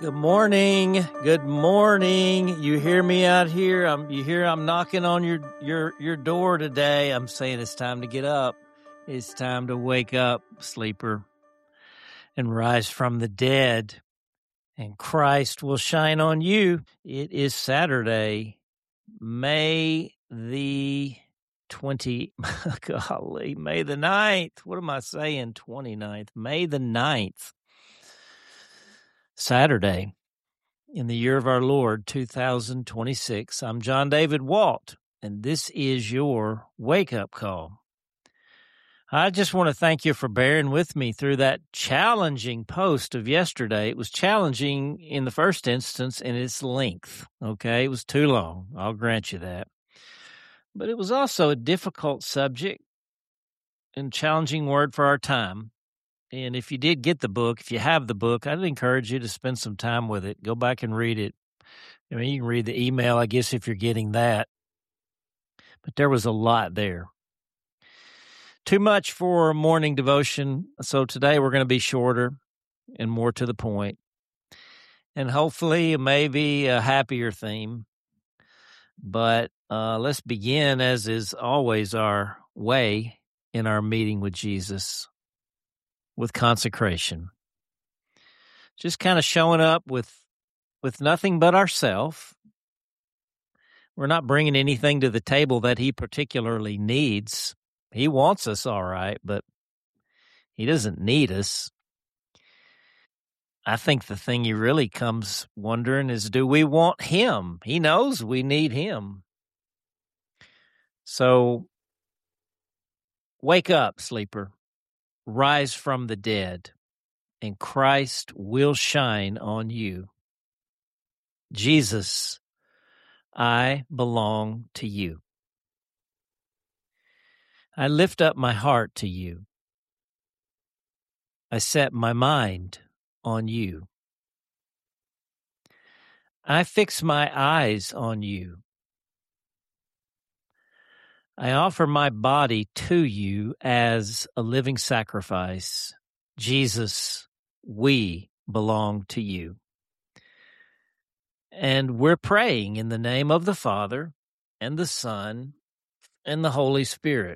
Good morning. Good morning. You hear me out here? I'm knocking on your door today. I'm saying it's time to get up. It's time to wake up, sleeper, and rise from the dead, and Christ will shine on you. It is Saturday, May the 20 golly, May the 9th. What am I saying? 29th. May the 9th. Saturday. In the year of our Lord, 2026, I'm John David Walt, and this is your wake-up call. I just want to thank you for bearing with me through that challenging post of yesterday. It was challenging in the first instance in its length, okay? It was too long. I'll grant you that. But it was also a difficult subject and challenging word for our time. And if you did get the book, if you have the book, I'd encourage you to spend some time with it. Go back and read it. I mean, you can read the email, I guess, if you're getting that. But there was a lot there. Too much for morning devotion. So today we're going to be shorter and more to the point. And hopefully maybe a happier theme. But let's begin, as is always our way in our meeting with Jesus, with consecration. Just kind of showing up with nothing but ourself. We're not bringing anything to the table that he particularly needs. He wants us, all right, but he doesn't need us. I think the thing he really comes wondering is, do we want him? He knows we need him. So wake up, sleeper. Rise from the dead, and Christ will shine on you. Jesus, I belong to you. I lift up my heart to you. I set my mind on you. I fix my eyes on you. I offer my body to you as a living sacrifice. Jesus, we belong to you. And we're praying in the name of the Father and the Son and the Holy Spirit.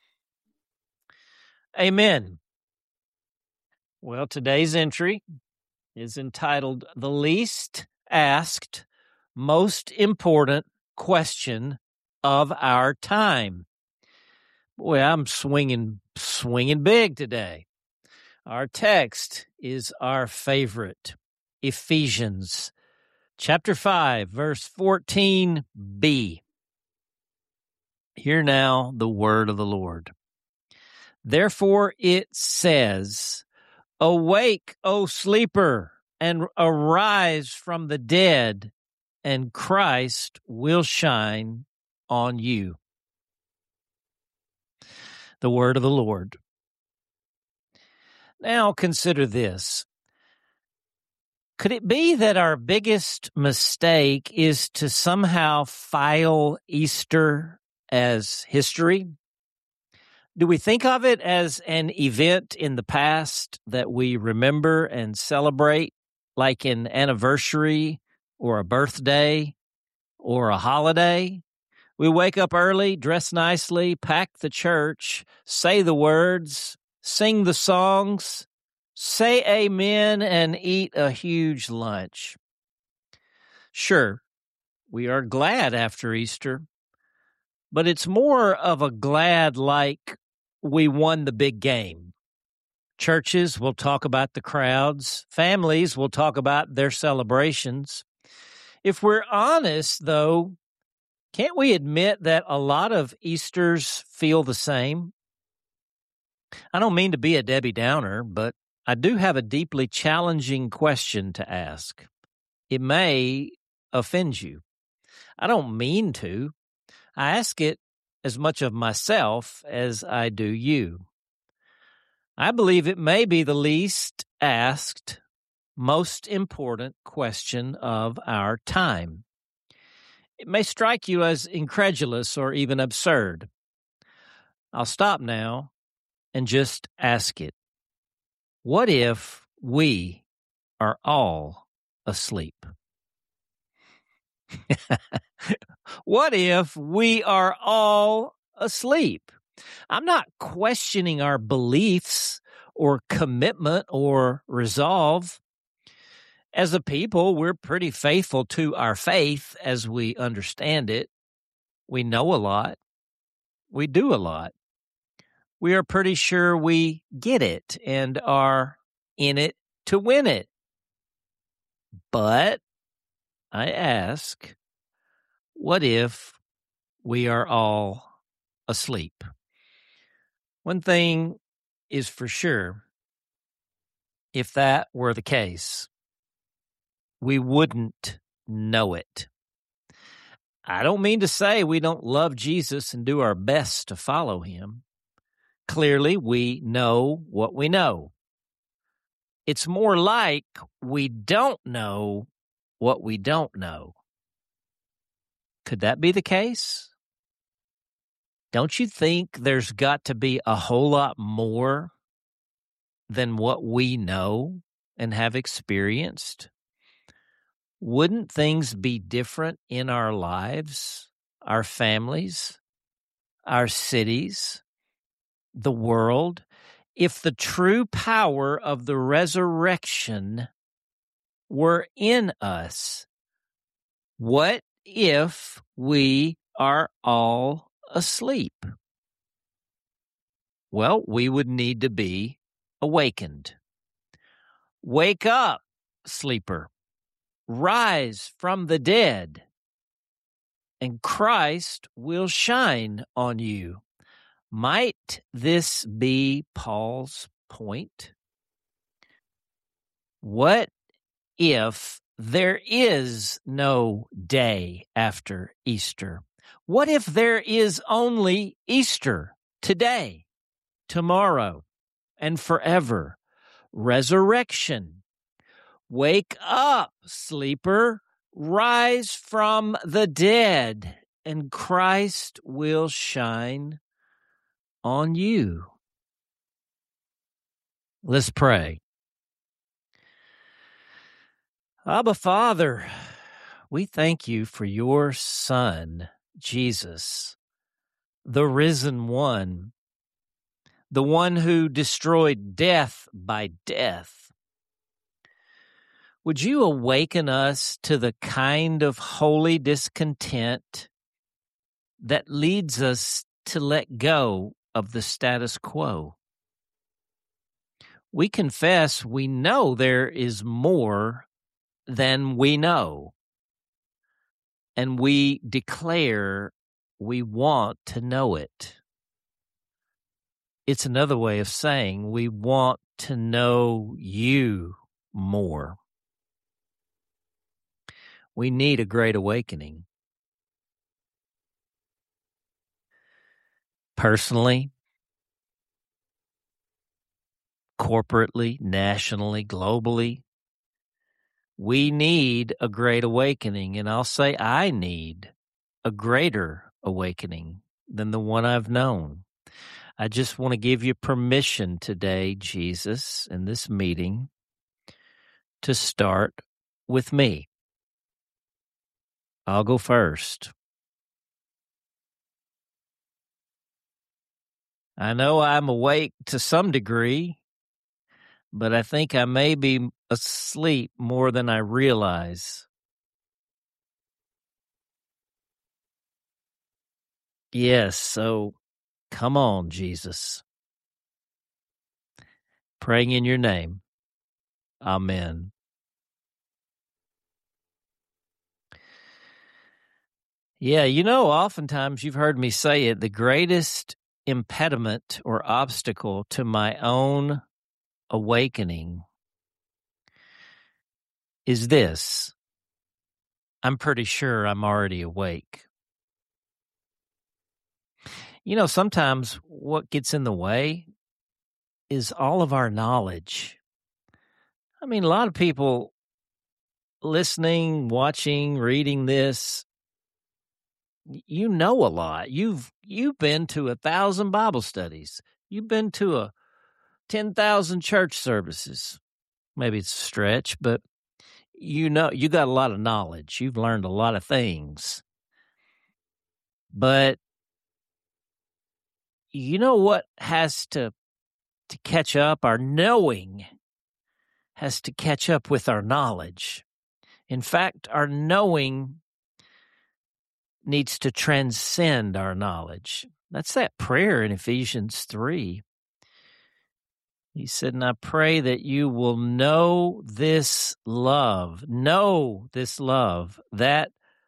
Amen. Well, today's entry is entitled The Least Asked, Most Important Question of Our Time. Boy, I'm swinging big today. Our text is our favorite, Ephesians chapter 5, verse 14b. Hear now the word of the Lord. Therefore it says, Awake, O sleeper, and arise from the dead, and Christ will shine on you. The word of the Lord. Now consider this. Could it be that our biggest mistake is to somehow file Easter as history? Do we think of it as an event in the past that we remember and celebrate, like an anniversary or a birthday or a holiday? We wake up early, dress nicely, pack the church, say the words, sing the songs, say amen, and eat a huge lunch. Sure, we are glad after Easter, but it's more of a glad like we won the big game. Churches will talk about the crowds. Families will talk about their celebrations. If we're honest, though, can't we admit that a lot of Easters feel the same? I don't mean to be a Debbie Downer, but I do have a deeply challenging question to ask. It may offend you. I don't mean to. I ask it as much of myself as I do you. I believe it may be the least asked, most important question of our time. It may strike you as incredulous or even absurd. I'll stop now and just ask it. What if we are all asleep? What if we are all asleep? I'm not questioning our beliefs or commitment or resolve. As a people, we're pretty faithful to our faith as we understand it. We know a lot. We do a lot. We are pretty sure we get it and are in it to win it. But I ask, what if we are all asleep? One thing is for sure, if that were the case, we wouldn't know it. I don't mean to say we don't love Jesus and do our best to follow him. Clearly, we know what we know. It's more like we don't know what we don't know. Could that be the case? Don't you think there's got to be a whole lot more than what we know and have experienced? Wouldn't things be different in our lives, our families, our cities, the world, if the true power of the resurrection were in us? What if we are all asleep? Well, we would need to be awakened. Wake up, sleeper. Rise from the dead, and Christ will shine on you. Might this be Paul's point? What if there is no day after Easter? What if there is only Easter today, tomorrow, and forever? Resurrection. Wake up, sleeper. Rise from the dead, and Christ will shine on you. Let's pray. Abba, Father, we thank you for your Son, Jesus, the risen one, the one who destroyed death by death. Would you awaken us to the kind of holy discontent that leads us to let go of the status quo? We confess we know there is more than we know, and we declare we want to know it. It's another way of saying we want to know you more. We need a great awakening. Personally, corporately, nationally, globally, we need a great awakening. And I'll say I need a greater awakening than the one I've known. I just want to give you permission today, Jesus, in this meeting, to start with me. I'll go first. I know I'm awake to some degree, but I think I may be asleep more than I realize. Yes, so come on, Jesus. Praying in your name. Amen. Yeah, oftentimes you've heard me say it, the greatest impediment or obstacle to my own awakening is this: I'm pretty sure I'm already awake. Sometimes what gets in the way is all of our knowledge. I mean, a lot of people listening, watching, reading this, you know a lot. You've been to 1,000 Bible studies. You've been to 10,000 church services. Maybe it's a stretch, but you got a lot of knowledge. You've learned a lot of things. But you know what has to catch up? Our knowing has to catch up with our knowledge. In fact, our knowing needs to transcend our knowledge. That's that prayer in Ephesians 3. He said, and I pray that you will know this love that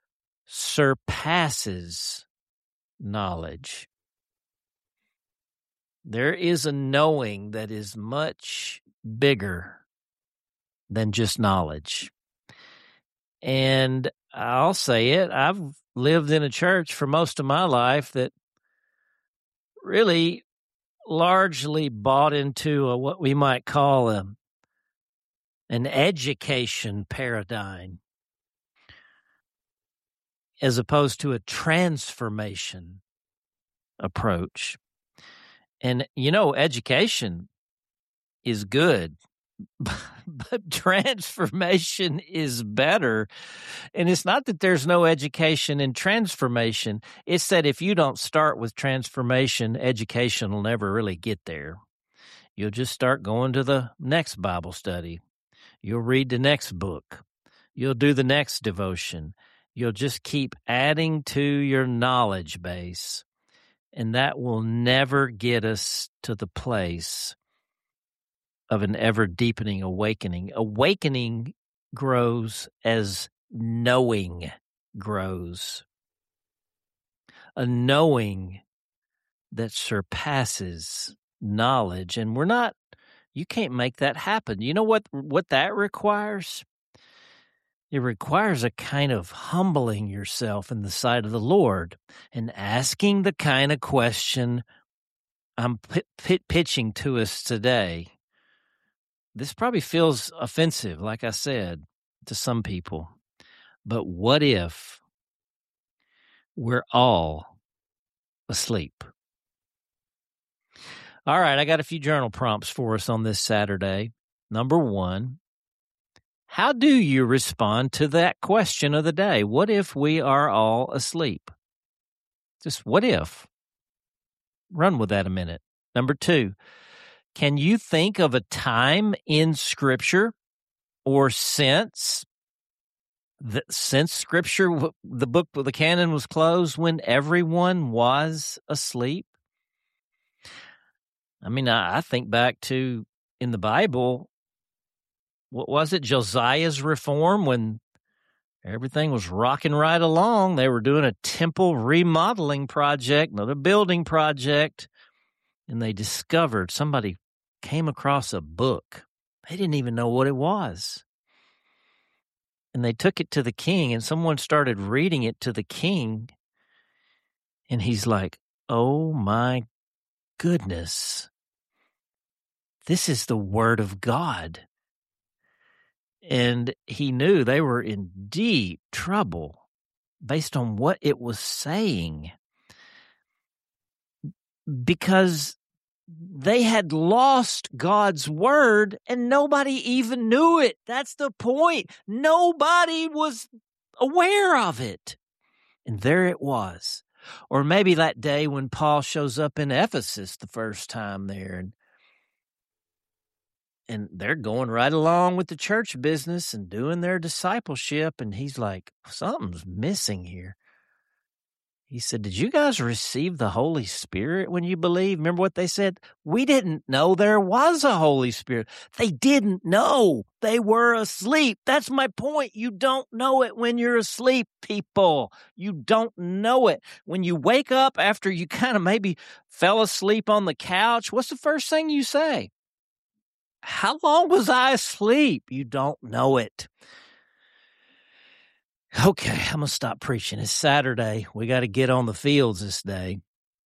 surpasses knowledge. There is a knowing that is much bigger than just knowledge. And I'll say it, I've lived in a church for most of my life that really largely bought into what we might call an education paradigm as opposed to a transformation approach. And, education is good, but transformation is better. And it's not that there's no education in transformation. It's that if you don't start with transformation, education will never really get there. You'll just start going to the next Bible study. You'll read the next book. You'll do the next devotion. You'll just keep adding to your knowledge base. And that will never get us to the place of an ever-deepening awakening. Awakening grows as knowing grows. A knowing that surpasses knowledge. And you can't make that happen. You know what that requires? It requires a kind of humbling yourself in the sight of the Lord and asking the kind of question I'm pitching to us today. This probably feels offensive, like I said, to some people. But what if we're all asleep? All right, I got a few journal prompts for us on this Saturday. Number 1, how do you respond to that question of the day? What if we are all asleep? Just what if? Run with that a minute. Number 2, can you think of a time in Scripture or since Scripture, the book, the canon was closed, when everyone was asleep? I mean, I think back to in the Bible, what was it? Josiah's reform, when everything was rocking right along. They were doing a temple remodeling project, another building project, and they discovered somebody came across a book. They didn't even know what it was. And they took it to the king, and someone started reading it to the king. And he's like, oh my goodness, this is the word of God. And he knew they were in deep trouble based on what it was saying, because they had lost God's word and nobody even knew it. That's the point. Nobody was aware of it. And there it was. Or maybe that day when Paul shows up in Ephesus the first time there, and they're going right along with the church business and doing their discipleship. And he's like, something's missing here. He said, did you guys receive the Holy Spirit when you believed? Remember what they said? We didn't know there was a Holy Spirit. They didn't know. They were asleep. That's my point. You don't know it when you're asleep, people. You don't know it. When you wake up after you kind of maybe fell asleep on the couch, what's the first thing you say? How long was I asleep? You don't know it. Okay, I'm going to stop preaching. It's Saturday. We got to get on the fields this day.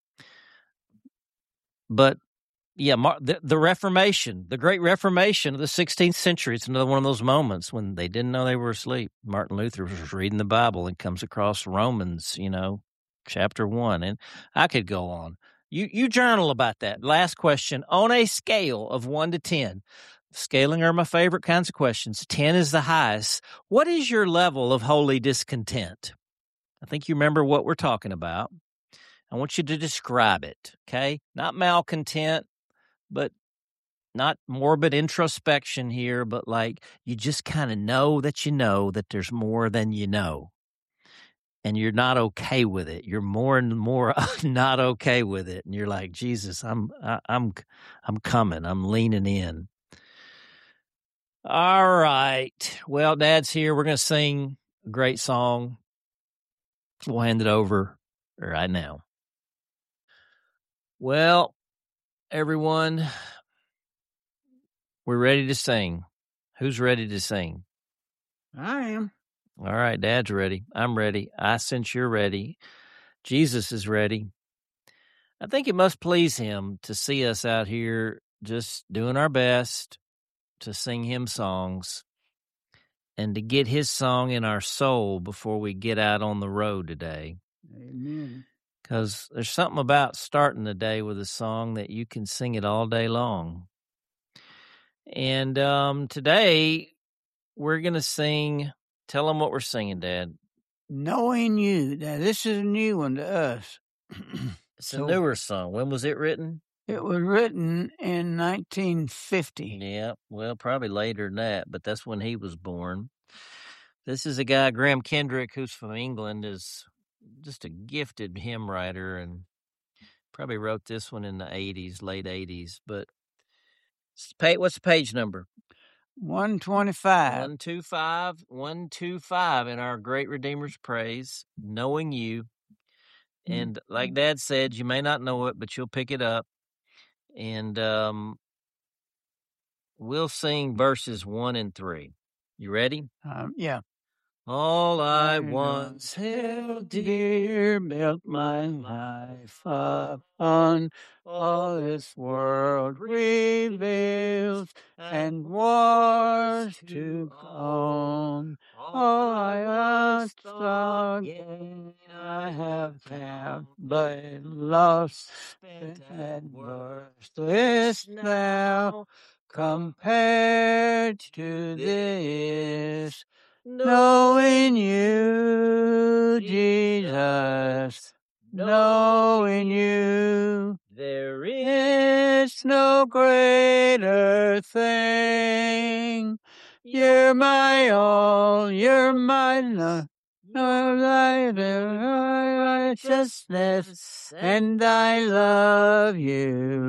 But, yeah, the Reformation, the Great Reformation of the 16th century, it's another one of those moments when they didn't know they were asleep. Martin Luther was reading the Bible and comes across Romans, chapter 1. And I could go on. You journal about that. Last question. On a scale of 1 to 10, Scaling are my favorite kinds of questions. 10 is the highest. What is your level of holy discontent? I think you remember what we're talking about. I want you to describe it, okay? Not malcontent, but not morbid introspection here, but like you just kind of know that there's more than you know. And you're not okay with it. You're more and more not okay with it. And you're like, Jesus, I'm coming. I'm leaning in. All right. Well, Dad's here. We're going to sing a great song. We'll hand it over right now. Well, everyone, we're ready to sing. Who's ready to sing? I am. All right, Dad's ready. I'm ready. I sense you're ready. Jesus is ready. I think it must please him to see us out here just doing our best to sing him songs and to get his song in our soul before we get out on the road today. Amen. Because there's something about starting the day with a song that you can sing it all day long. And today we're going to sing, tell them what we're singing, Dad. Knowing You. Now, this is a new one to us. It's a newer song. When was it written? It was written in 1950. Yeah, well, probably later than that, but that's when he was born. This is a guy, Graham Kendrick, who's from England, is just a gifted hymn writer and probably wrote this one in the 80s, late 80s. But what's the page number? 125. 125 in our Great Redeemer's Praise, Knowing You. And like Dad said, you may not know it, but you'll pick it up. And we'll sing verses 1 and 3. You ready? Yeah. All I once held dear, built my life upon all this world reveals, and wars to come. All I once thought gain I have found, but lost, spent and worthless now, compared to this. Knowing You, Jesus, knowing You, there is no greater thing. You're my all, you're my love, thy righteousness, and I love You,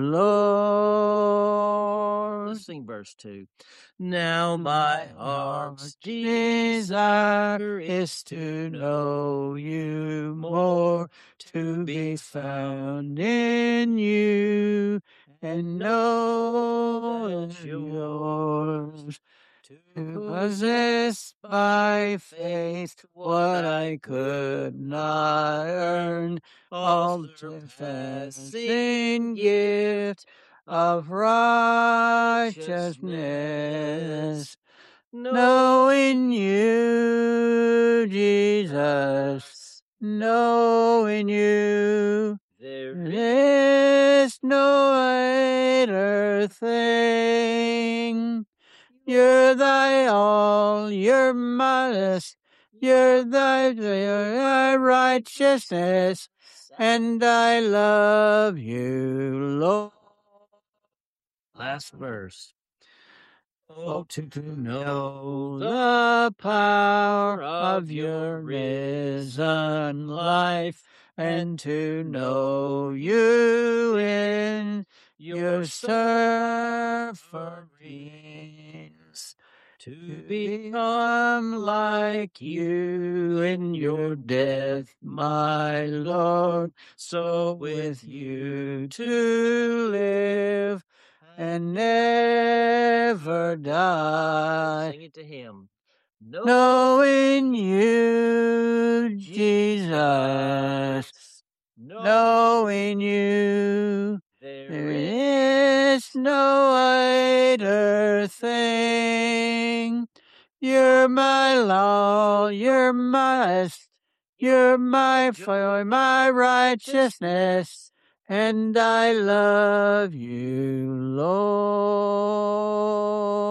Lord. Let's sing verse 2. Now my heart's desire is to know You more, to be found in You, and know that Yours, to possess by faith what I could not earn, all the surpassing gift of righteousness. Knowing You, Jesus, knowing You, there is no greater thing. You're thy all, you're modest, you're thy righteousness, and I love You, Lord. Last verse. Oh, to know the power of Your risen life, and to know You in Your sufferings, to become like You in Your death, my Lord, so with You to live and never die. Sing it to him. Knowing You, Jesus, knowing You, there is no greater thing. You're my law, You're my joy, my righteousness, and I love You, Lord.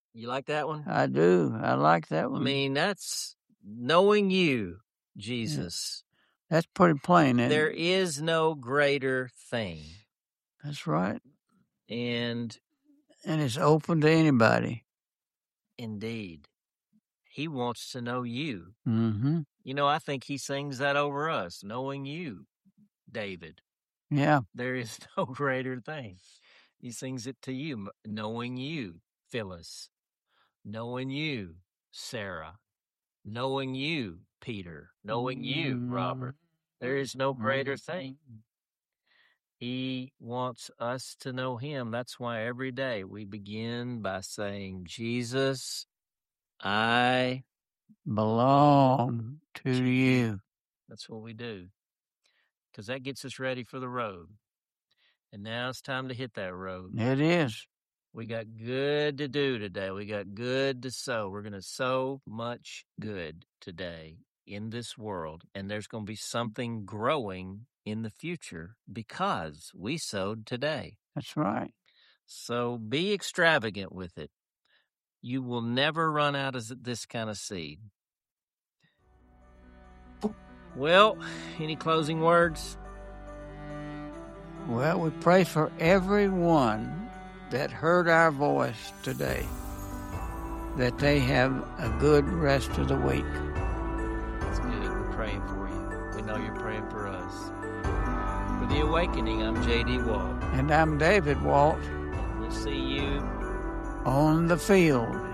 You like that one? I do. I like that one. I mean, that's knowing you, Jesus. That's pretty plain, isn't There it? is no greater thing. That's right. And it's open to anybody. Indeed, he wants to know you. Mm-hmm. You know, I think he sings that over us, knowing you, David. Yeah. There is no greater thing. He sings it to you, knowing you, Phyllis, knowing you, Sarah, knowing you, Peter, knowing you, Robert. There is no greater thing. He wants us to know him. That's why every day we begin by saying, Jesus, I belong to you. That's what we do. Because that gets us ready for the road. And now it's time to hit that road. It is. We got good to do today. We got good to sow. We're going to sow much good today in this world. And there's going to be something growing in the future because we sowed today. That's right. So be extravagant with it. You will never run out of this kind of seed. Well, any closing words? Well, we pray for everyone that heard our voice today, that they have a good rest of the week. That's good. We're praying for you. We know you're praying for us. For The Awakening, I'm J.D. Walt. And I'm David Walt. We'll see you on the field.